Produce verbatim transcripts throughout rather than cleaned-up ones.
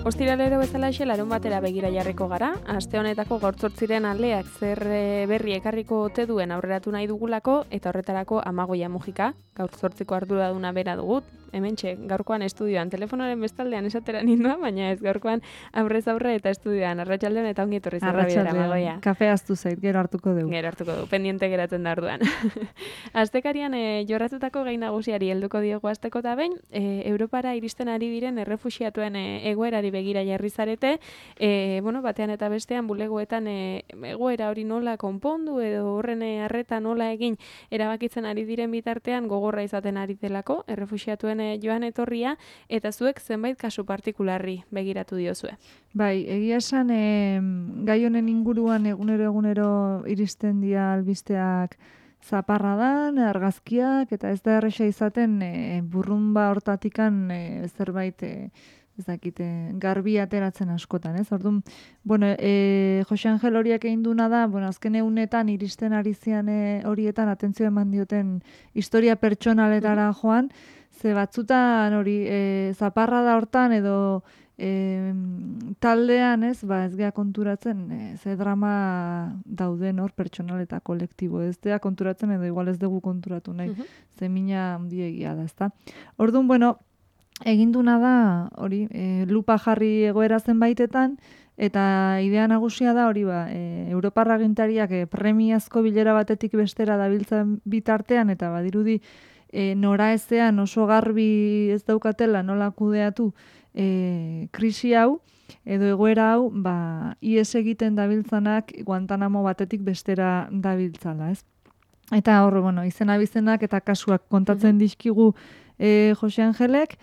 Ostiralero bezala ese larun batera begira jarriko gara, aste honetako gaur zortziren aleak zer berri ekarriko ote duen aurreratu nahi dugulako, eta horretarako Amagoia Mujika, gaur zortziko arduraduna bera dugut, hementxe, gaurkoan estudioan, telefonoaren bestaldean esatera nindua, baina ez gaurkoan aurrez aurre eta estudioan, arratsaldean eta ongi etorri zerra bidera, Amagoia. Kafe aztu zait, gero hartuko dugu. Gero hartuko du, pendiente geratzen da arduan. Astekarian e, jorratutako gai nagusiari helduko diogu asteko eta behin, e, Europara iristen ari diren errefuxiatuen e, egoerari begira jarri zarete, e, bueno, batean eta bestean bulegoetan e, egoera hori nola konpondu edo horren harreta nola egin erabakitzen ari diren bitartean gogorra izaten ari delako, errefuxiatuen e, joan etorria, eta zuek zenbait kasu partikularri begiratu diozue. Bai, egia esan e, gai honen inguruan egunero egunero iristen dira albisteak zaparradan, argazkiak, eta ez da erresa izaten e, burrunba hortatikan e, zerbait e, ez dakite, garbi ateratzen askotan, ez? Orduan, bueno, e, Jose Angel horiek egin duna da, bueno, azken egunetan iristen ari zian e, horietan atentzio eman dioten historia pertsonaletara joan, ze batzutan hori e, zaparra da hortan edo e, taldean, ez, ba, ez gea konturatzen, e, ze drama dauden hor pertsonal eta kolektibo, ez dea konturatzen edo igual ez dugu konturatu nahi, uh-huh. ze mina handiegia da, ezta? Orduan, bueno, eginduna da, hori, e, lupa jarri egoera zenbaitetan, eta idea nagusia da, hori ba, e, Europarra agintariak e, premiazko bilera batetik bestera dabiltzen bitartean, eta badirudi e, nora ezean oso garbi ez daukatela nola kudeatu e, krisi hau, edo egoera hau, ba, ies egiten dabiltzanak Guantanamo batetik bestera dabiltzala, ez? Eta hor, bueno, izena bizenak eta kasuak kontatzen dizkigu e, Jose Angelek,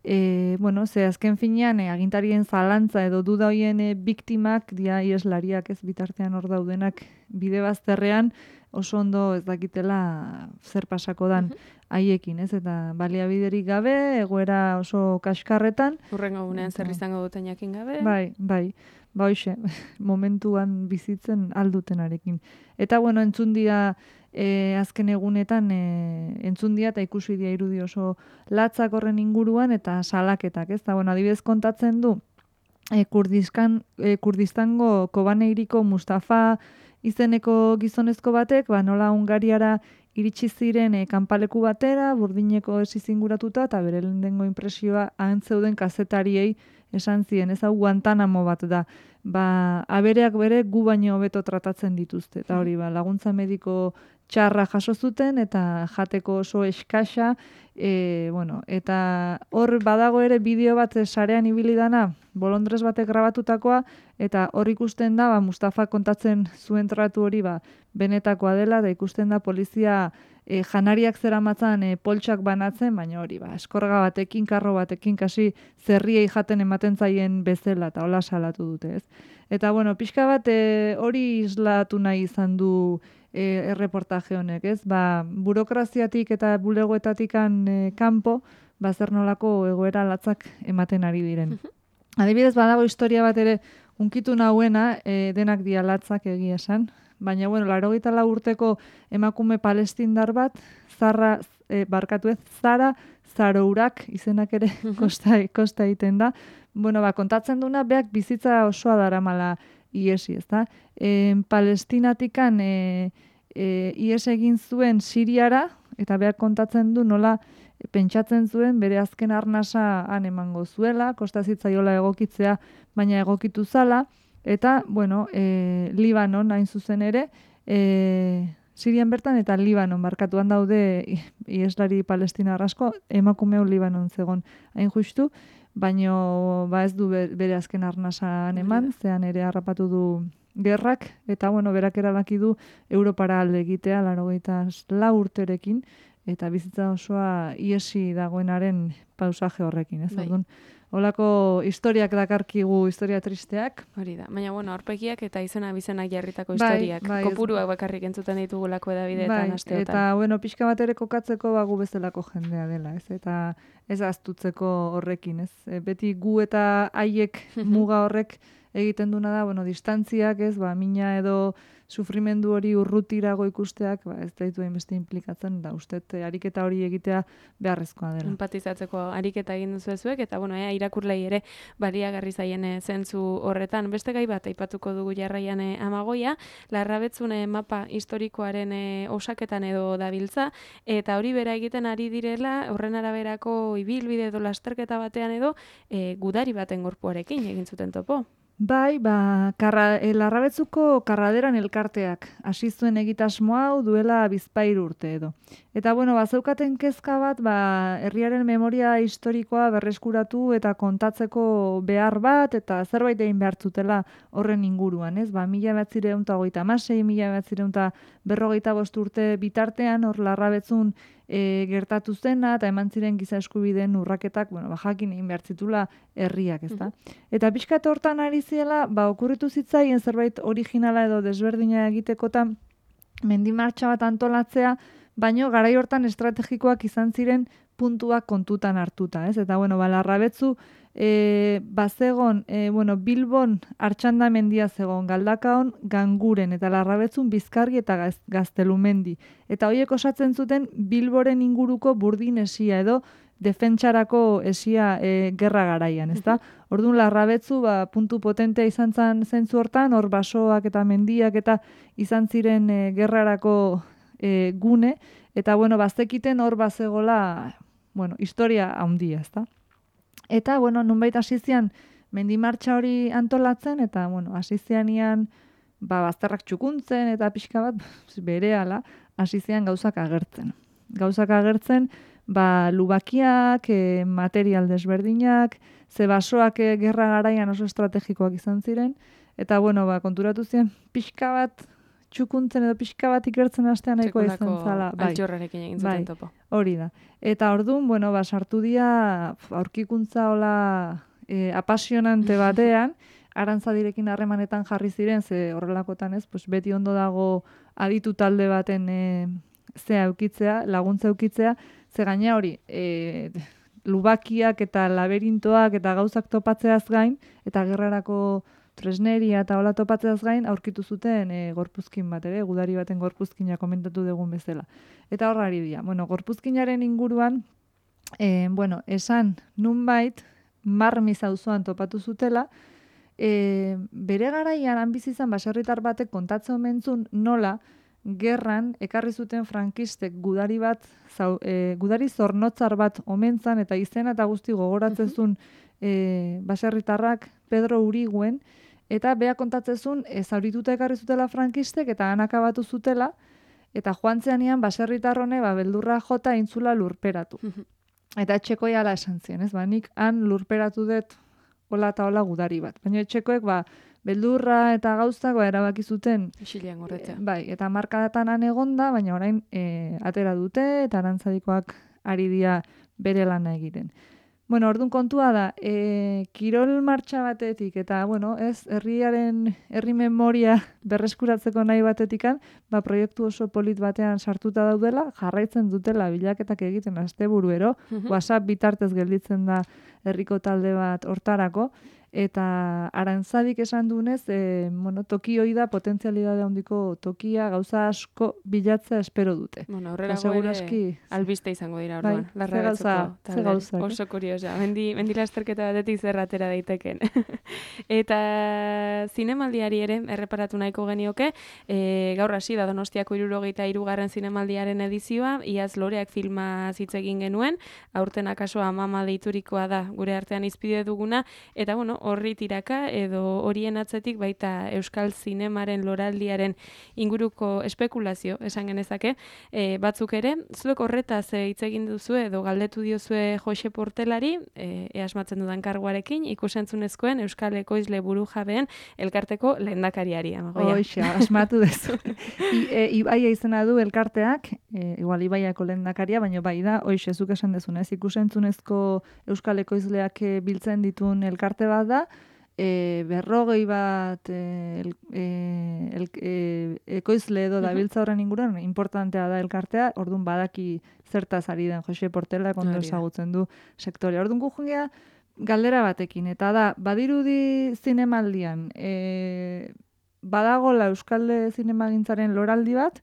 E, bueno, ze azken finean e, agintarien zalantza edo duda hoien e, biktimak dia ieslariak ez bitartean hor daudenak bide bazterrean oso ondo ez dakitela zer pasako dan haiekin, ez? Eta baliabiderik gabe, egoera oso kaskarretan. Hurrengo gunean zer izango duten jakin gabe. Bai, bai. Ba hoxe, momentuan bizitzen aldutenarekin. Eta bueno, entzun dira E, azken egunetan e, entzun dira eta ikusi dira irudi oso latzak horren inguruan eta salaketak, ez da, bueno, adibidez kontatzen du e, Kurdistan, e, Kurdistango Kobaneiriko Mustafa izeneko gizonezko batek, ba, nola Hungariara iritsi ziren e, kanpaleku batera, burdineko esizinguratuta, eta bere lehenengo impresioa ahantzeuden kazetariei esan ziren, ez hau Guantanamo bat da, ba, abereak bere gu baino hobeto tratatzen dituzte, eta hori, ba, laguntza mediko txarra jaso zuten eta jateko oso eskasa, e, bueno, eta hor badago ere bideo bat sarean ibili dana, bolondrez batek grabatutakoa, eta hor ikusten da, ba, Mustafa kontatzen zuen tratu hori, ba, benetakoa dela, da ikusten da polizia e, janariak zeramatzan e, poltsak banatzen, baina hori, ba, eskorga batekin, karro batekin, kasi zerriei jaten ematen zaien bezala, eta hola salatu dute, ez? Eta, bueno, pixka bat e, hori islatu nahi izan du E, erreportaje honek, ez? Ba, burokraziatik eta bulegoetatikan e, kanpo, ba, zer nolako egoera latzak ematen ari diren. Adibidez, badago historia bat ere unkitu nahuena, e, denak dia latzak egia esan, baina, bueno, laurogeita lau urteko emakume palestindar bat, zarra, e, barkatu ez, Zara Zarourak izenak ere kosta, kosta egiten da. Bueno, ba, kontatzen duna, beak bizitza osoa daramala iesi, ez da? E, Palestinatikan e, e, ies egin zuen Siriara, eta beak kontatzen du nola e, pentsatzen zuen bere azken arnasa han emango zuela, kosta zitzaiola egokitzea, baina egokitu zala, eta, bueno, e, Libanon hain zuzen ere, e, Sirian bertan eta Libanon barkatuan daude ieslari palestina asko, emakumeu Libanon zegon hain justu, baino ba ez du bere azken arnasan eman, zean ere harrapatu du gerrak, eta bueno, berak erabaki du Europara alde egitea laurogeita lau urterekin, eta bizitza osoa iesi dagoenaren pausaje horrekin, ez? Orduan, holako historiak dakarkigu, historia tristeak. Hori da, baina bueno, aurpegiak eta izena bizenak jarritako historiak, bai, bai, kopuruak bakarrik entzuten ditugulako edabideetan bai, asteotan. Eta, bueno, pixka bat ere kokatzeko bagu bezalako jendea dela, ez? Eta ez aztutzeko horrekin, ez? Beti gu eta haiek muga horrek egiten duna da, bueno, distantziak, ez, ba, mina edo sufrimendu hori urrutirago ikusteak, ba, ez da ditu beste implikatzen, da uste, ariketa hori egitea beharrezkoa dela. Empatizatzeko ariketa egin duzu zuek, eta bueno, ea, irakurlei ere baliagarri zaien e, zentzu horretan. Beste gai bat aipatuko dugu jarraian e, Amagoia, Larrabetzun e, mapa historikoaren e, osaketan edo dabiltza, eta hori bera egiten ari direla, horren araberako ibilbide edo lasterketa batean edo e, gudari baten gorpuarekin egin zuten topo. Bai, ba, karra, e, Larrabetzuko karraderan elkarteak hasi zuen egitasmo hau duela bizpahiru urte edo. Eta bueno, bazeukaten kezka bat, ba, herriaren memoria historikoa berreskuratu eta kontatzeko behar bat eta zerbait egin behar zutela horren inguruan, ez? Ba, mila bederatziehun eta hogeita hamasei, mila bederatziehun eta berrogeita bost urte bitartean hor Larrabetzun E, gertatu zena eta eman ziren giza eskubideen urraketak, bueno, ba, jakin egin behar zitula herriak, ezta? Eta pixkat hortan ari ziela, ba, okurritu zitzaien zerbait originala edo desberdina egitekotan mendimartxa bat antolatzea, baino garai hortan estrategikoak izan ziren puntuak kontutan hartuta, ez? Eta, bueno, ba, Larrabetzu E, bazegon, e, bueno, Bilbon Artxanda mendia zegon, Galdakaon Ganguren eta Larrabetzun Bizkargi eta gaz, Gaztelumendi. Eta horiek osatzen zuten Bilboren inguruko burdin esia edo defentsarako esia e, gerra garaian, ezta? Orduan Larrabetzu ba, puntu potentea izan zen zentzu hortan, hor basoak eta mendiak eta izan ziren e, gerrarako e, gune, eta bueno, bazekiten hor bazegola, bueno, historia handia, ezta? Eta, bueno, nunbait hasi zian mendimartxa hori antolatzen, eta, bueno, hasi zianian, ba, bazterrak txukuntzen, eta pixka bat, berehala, hasi zian gauzak agertzen. Gauzak agertzen, ba, lubakiak, e, material desberdinak, ze basoak e, gerra garaian oso estrategikoak izan ziren, eta, bueno, ba, konturatu zian, pixka bat txukuntzen edo pixka bat ikertzen hastean nahiko izan zala. Bai, altxorrarekin egin zuten topo. Hori da. Eta orduan, bueno, ba, sartu dira aurkikuntza hola e, apasionante batean, Arantzadirekin harremanetan jarri ziren, ze horrelakotan ez, pues beti ondo dago aditu talde baten e, zea eukitzea, laguntza eukitzea, ze gaina hori, e, lubakiak eta laberintoak eta gauzak topatzeaz gain, eta gerrarako tresneria eta hola topatzeaz gain, aurkitu zuten e, gorpuzkin bat ere, gudari baten gorpuzkina komentatu dugun bezala. Eta horrari dira. Bueno, gorpuzkinaren inguruan, e, bueno, esan nunbait, Marmiz auzoan topatu zutela, e, bere garaian hanbizizan baserritar batek kontatzen omentzun nola, gerran ekarri zuten frankistek gudari bat, zau, e, gudari zornotzar bat omentzan, eta izena eta guzti gogoratzen zuen e, baserritarrak Pedro Uriguen, eta bea kontatzezun e, zaurituta ekarri zutela frankistek eta han akabatu zutela, eta joan zeanian baserritarrone ba, beldurra jota intzula lurperatu. Eta etxekoia ala esan zien, ez? Ba, nik han lurperatu dut hola eta hola gudari bat. Baina etxekoek ba, beldurra eta gauztak ba, erabaki zuten. Isilean gorretzea. E, bai, eta markadatan han egonda, baina orain e, atera dute eta Arantzadikoak ari dira bere lana egiten. Bueno, orduan kontua da, e, kirol martxa batetik eta, bueno, ez, herriaren, herri memoria berreskuratzeko nahi batetikan, ba, proiektu oso polit batean sartuta daudela, jarraitzen dutela bilaketak egiten asteburuero, WhatsApp bitartez gelditzen da herriko talde bat hortarako, eta Arantzadik esan duenez, e, bueno, toki hoi da potentzialidade handiko tokia, gauza asko bilatzea espero dute. Bueno, horrelago ere albiste izango dira orduan. Bai, ze gauza, ze gauza. Oso kuriosa, mendi, mendi lasterketa batetik zerratera daiteken. Eta zinemaldiari ere, erreparatu nahiko genioke, e, gaur hasi da Donostiako hirurogeita hirugarren zinemaldiaren edizioa, iaz Loreak filma hitz egin genuen, aurten akaso Amama deiturikoa da gure artean izpide duguna, eta bueno, horri tiraka edo horien atzetik baita Euskal Zinemaren loraldiaren inguruko espekulazio esan genezake, e, batzuk ere, zuek horretaz hitz egin duzu edo galdetu diozue Jose Portelari, e, easmatzen dudan karguarekin, ikusentzunezkoen Euskal Ekoizle Burujabeen elkarteko lehendakariari. Hoxe, asmatu dezu. I, e, Ibaia izena du elkarteak, e, igual Ibaiako lehendakaria, baina bai da, hoxe, zuk esan dezuna, ez ikusentzunezko Euskal Ekoizleak biltzen ditun elkarte bat da, e, berrogei bat e, el, e, el, e, ekoizle edo dabiltza horren inguruan, importantea da elkartea, orduan badaki zertaz ari den Jose Portela, ondo ezagutzen du sektorea. Orduan gujungea, galdera batekin, eta da, badirudi zinemaldian, e, badagola Euskal Zinemagintzaren loraldi bat,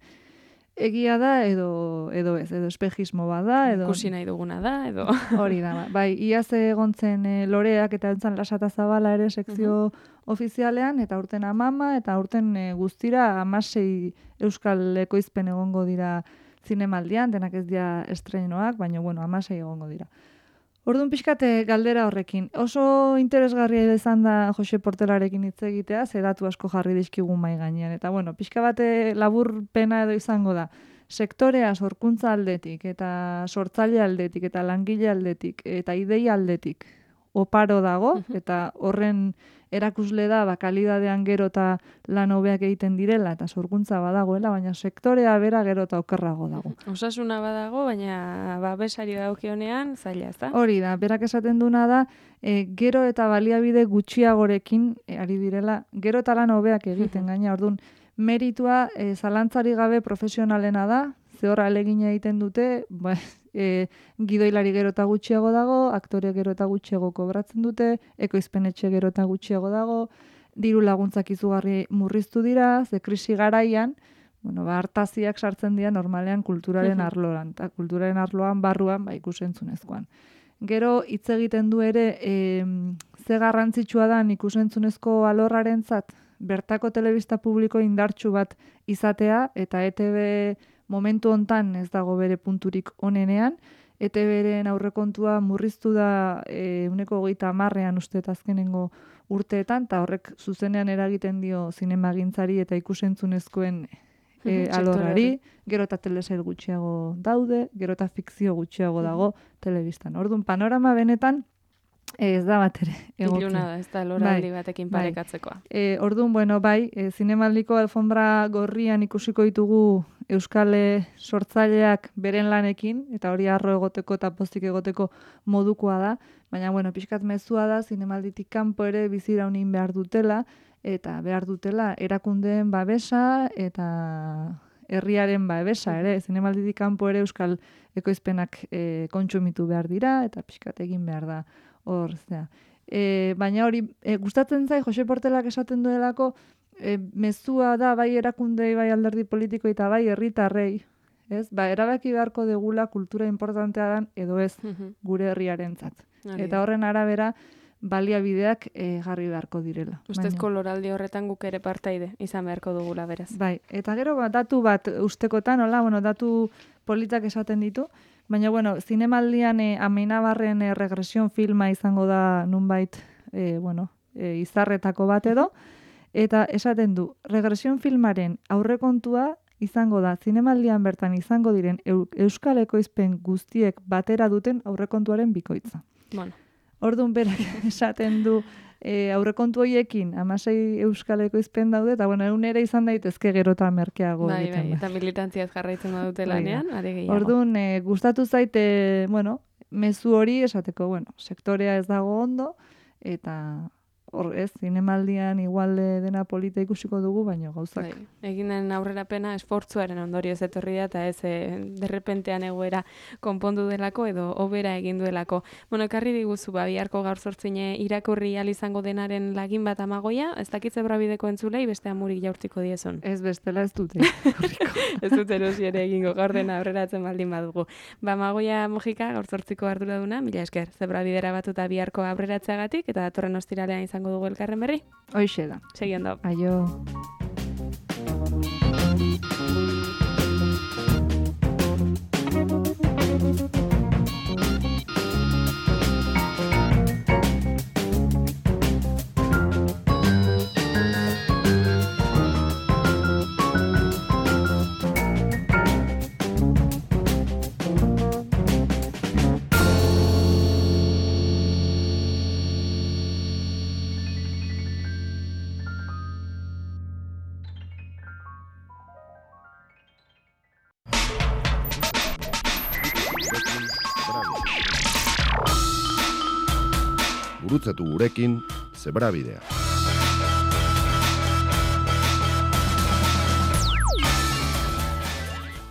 egia da edo edo ez, edo espejismo bada, edo ikusi nahi duguna da, edo hori da. Bai, iaz egon zen e, loreak eta entzan lasata zabala ere sekzio uh -huh. ofizialean, eta urten amama, eta urten e, guztira amasei euskal ekoizpen egongo dira zinemaldian, denak ez dira estrenoak, baina bueno, amasei egongo dira. Orduan pixkate galdera horrekin. Oso interesgarria izan da Jose Portelarekin hitz egitea, ze datu asko jarri dizkigu mai gainean. Eta bueno, pixka bate laburpena edo izango da. Sektorea sorkuntza aldetik, eta sortzaile aldetik, eta langile aldetik, eta ideia aldetik oparo dago, eta horren erakusle da, ba, kalidadean gero eta lan hobeak egiten direla, eta sorkuntza badagoela, baina sektorea bera gero eta okerrago dago. Osasuna badago, baina babesari dagokionean zaila, ez da? Hori da, berak esaten duna da, e, gero eta baliabide gutxiagorekin e, ari direla, gero eta lan hobeak egiten gaina, orduan, meritua e, zalantzari gabe profesionalena da, ze horra alegina egiten dute, ba, e, gidoilari gero eta gutxiago dago, aktore gero eta gutxiago kobratzen dute, ekoizpenetxe gero eta gutxiago dago, diru laguntzak izugarri murriztu dira, ze krisi garaian, bueno, ba, hartaziak sartzen dira normalean kulturaren arloan, eta kulturaren arloan barruan, ba, ikusentzunezkoan. Gero, hitz egiten du ere, e, ze garrantzitsua da ikusentzunezko alorrarentzat, bertako telebista publiko indartsu bat izatea, eta E T B momentu hontan ez dago bere punturik onenean, E T Bren aurrekontua murriztu da ehuneko hogeita hamarrean uste azkenengo urteetan, eta horrek zuzenean eragiten dio zinemagintzari eta ikusentzunezkoen e, alorrari, gero eta telesail gutxiago daude, gero eta fikzio gutxiago dago telebistan. Orduan, panorama benetan, ez da bat ere. Iluna da, ez da loraldi batekin parekatzekoa. E, orduan, bueno, bai, e, zinemaldiko alfombra gorrian ikusiko ditugu euskale sortzaileak beren lanekin, eta hori harro egoteko eta pozik egoteko modukoa da, baina, bueno, pixkat mezua da, zinemalditik kanpo ere biziraunin behar dutela, eta behar dutela erakundeen babesa, eta herriaren babesa ere, zinemalditik kanpo ere euskal ekoizpenak e, kontsumitu behar dira, eta pixkat egin behar da. Hor, zera. E, baina hori, e, gustatzen zai, Jose Portelak esaten duelako, e, mezua da bai erakundei, bai alderdi politiko eta bai herritarrei, ez? Ba, erabaki beharko degula kultura importantea dan edo ez gure herriarentzat. Eta horren arabera, baliabideak e, jarri beharko direla. Ustezko loraldi horretan guk ere partaide izan beharko dugula beraz. Bai, eta gero ba, datu bat ustekotan, hola, bueno, datu politak esaten ditu, baina, bueno, zinemaldian e, Ameinabarren e, regresion filma izango da nunbait, e, bueno, e, izarretako bat edo, eta esaten du, regresion filmaren aurrekontua izango da, zinemaldian bertan izango diren euskal ekoizpen guztiek batera duten aurrekontuaren bikoitza. Bueno. Orduan berak esaten du, e, aurrekontu horiekin amasei euskal ekoizpen daude, eta bueno, egun ere izan daitezke gero eta merkeago bai, egiten. Bai, eta militantziaz jarraitzen badute lanean, are gehiago. Orduan, e, gustatu zaite, bueno, mezu hori esateko, bueno, sektorea ez dago ondo, eta hor ez, zinemaldian igual dena polita ikusiko dugu, baina gauzak. Bai, eginen aurrerapena esfortzuaren ondorioz etorri da, eta ez e, derrepentean egoera konpondu delako edo hobera egin duelako. Bueno, ekarri diguzu, ba, biharko gaur zortzine irakurri ahal izango denaren lagin bat amagoia, ez dakit Zebrabideko entzulei beste amurik jaurtiko diezun. Ez bestela ez dute. Ez dut erosi ere egingo gaur dena aurreratzen baldin badugu. Ba, Amagoia Mojika gaur zortziko arduraduna, mila esker, Zebrabidera batuta biharko aurreratzeagatik, eta datorren ostiralean izango dugu elkarren berri. Hoixe da. Segi ondo. Aio. Gurutzatu gurekin Zebrabidea.